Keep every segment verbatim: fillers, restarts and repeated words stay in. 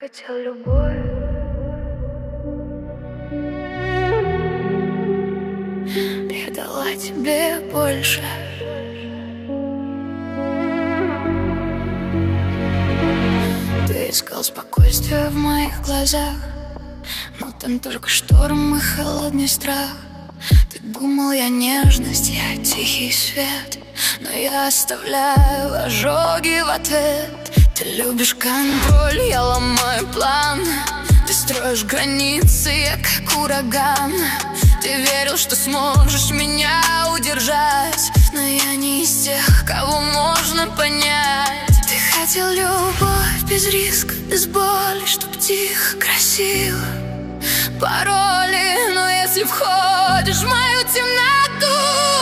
хотел любовь, я дала тебе больше. Ты искал спокойствие в моих глазах, но там только шторм и холодный страх. Ты думал, я нежность, я тихий свет, но я оставляю ожоги в ответ. Ты любишь контроль, я ломаю план. Ты строишь границы, я как ураган. Ты верил, что сможешь меня удержать, но я не из тех, кого можно понять. Ты хотел любовь без риска, без боли, чтоб тихо, красиво, пароли. Но если входишь в мою темноту,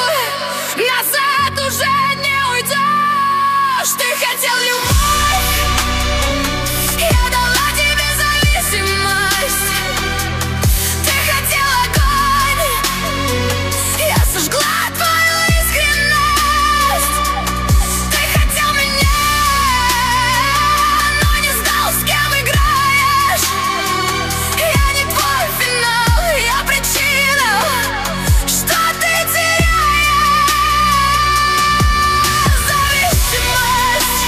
назад уже не уйдешь. Ты хотел любовь, я дала тебе зависимость. Ты хотел огонь, я сожгла твою искренность. Ты хотел меня, но не знал, с кем играешь. Я не твой финал, я причина, что ты теряешь. Зависимость.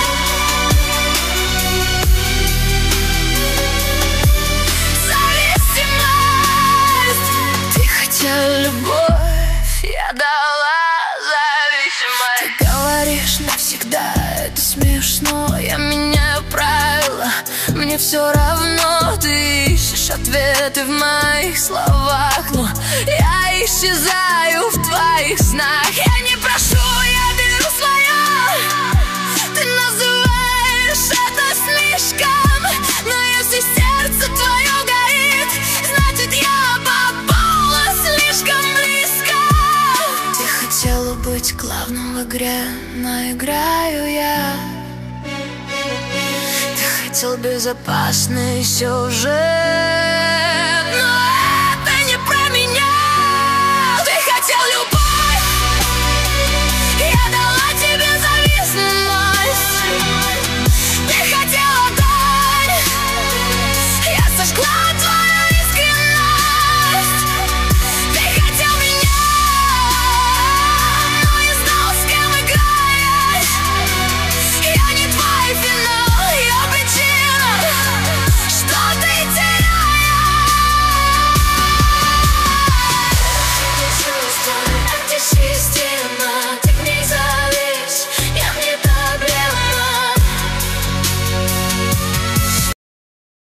Зависимость. Ты хотел любовь, я дала зависимость. Ты говоришь навсегда, это смешно. Я меняю правила, мне все равно. Ты ищешь ответы в моих словах, но я исчезаю в твоих снах. Я не прошу, я беру свое. Ты называешь это слишком, но если сердце твое горит, значит я попала слишком близко. Ты хотела быть главным в игре, но играю я. Ты хотел безопасный сюжет, но